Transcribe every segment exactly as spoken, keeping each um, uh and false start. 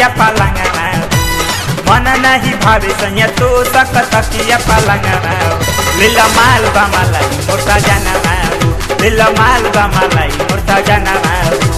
तकिया पलंगवा मन नहीं भावे सैया तो सक तकिया पलंगवा लीला माल बमलाई मोटा जानवा लीला माल बमलाई मोटा जानवा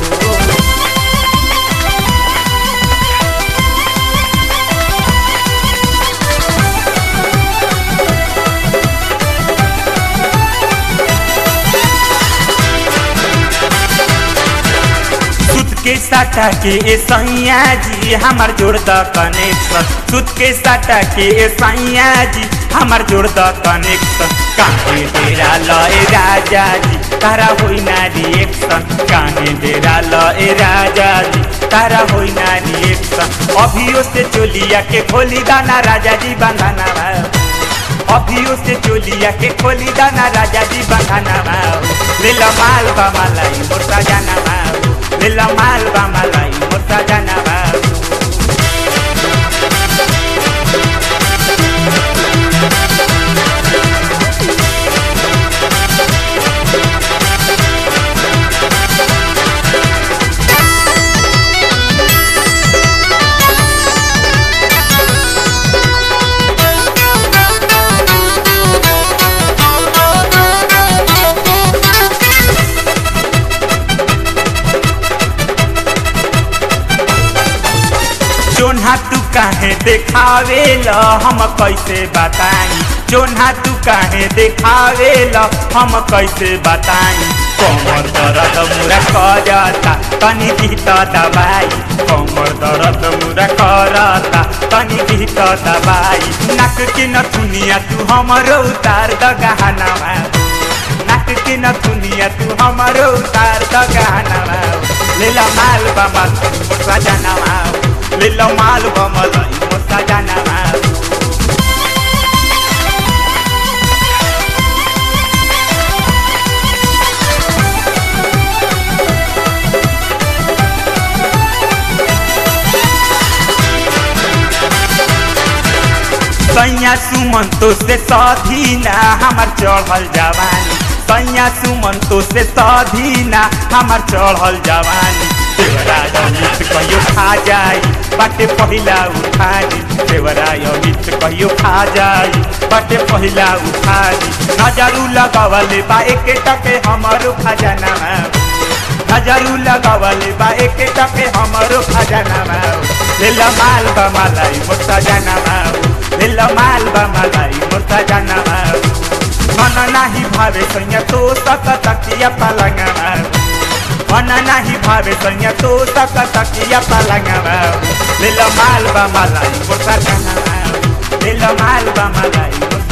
के साटा के ए सैया जी हमार जोड़ द कनेक्शन सुत के साटा के ए सैया जी हमार जोड़ द कनेक्शन काहे तेरा लए राजा जी तारा होई ना रिएक्शन काहे तेरा लए राजा जी तारा होई ना रिएक्शन अभियो से चोलिया के खोली दाना राजा जी बंधाना अभियो से चोलिया के खोली दाना राजा जी बंधाना लीला माल बमलाई मोटा जानवा लीला माल बमलाई मोटा जानवा जोन्हा तू काहे देखावे ल हम कैसे बताई जोन्हा तू काहे देखावे ल हम कैसे बताई कमर दर्द मुरा करता तनी गीत दबाई कमर दर्द मुरा करता तनी गीत दबाई नाक के न दुनिया तू हमरो उतार द गहनावा नाक के न दुनिया तू हमरो उतार द गहनावा लीला माल बमल मोटा जानवा लीला माल बमलाई मोटा जानवा सैया सुमन तो से साधी ना हमार चढ़ल जवानी सैया सुमन तो से साधी ना हमार चढ़ल जवानी देवरा अमित कहियो खा जाई बाटे पहिला उठानी देवरा अमित कहियो खा जाई बाटे पहिला उठानी नजरू लगावले बा एक टके हमारो खजाना नजरू लगावले बा एक टके हमारो खजाना लीला माल बमलाई मोटा जानवा लीला माल बमलाई मोटा जानवा मन नाही भावे सैया तो सक तकिया पलंगवा मन नहीं भावे सैया तो तक तकिया पलंगवा लीला माल बमलाई मोटा जानवा लीला माल बमलाई